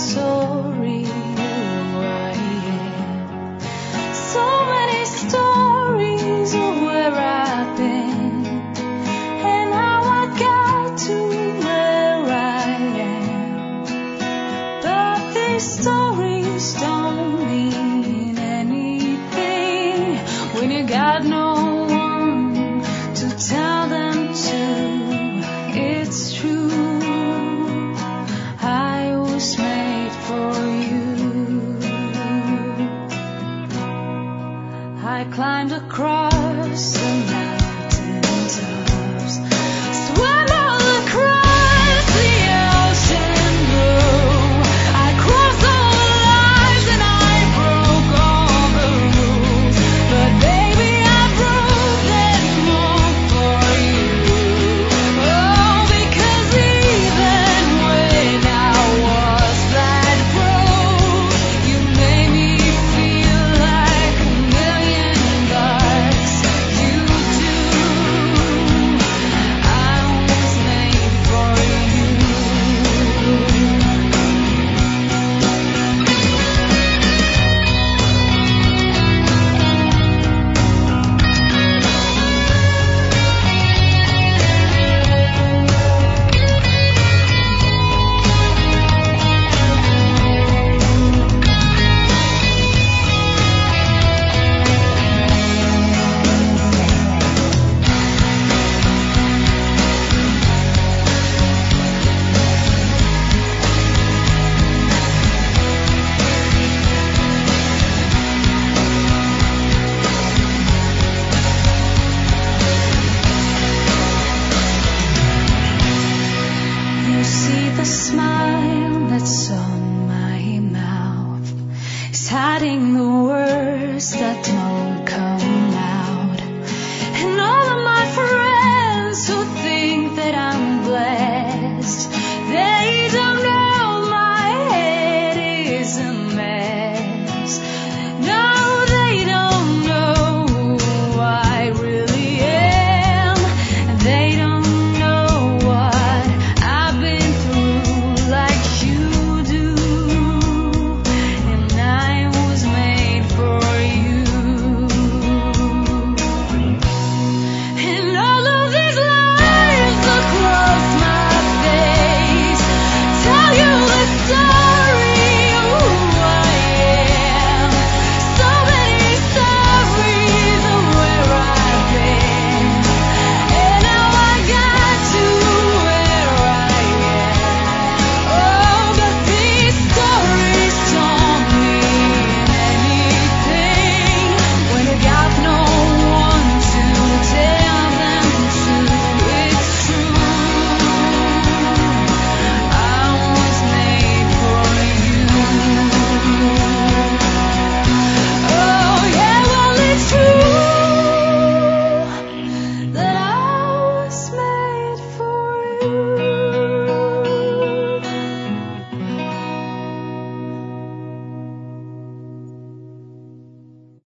story who I am. So many stories of where I've been and how I got to where I am. But these stories don't mean anything when you got no one to tell them to. It's true, I was made for you. I climbed across the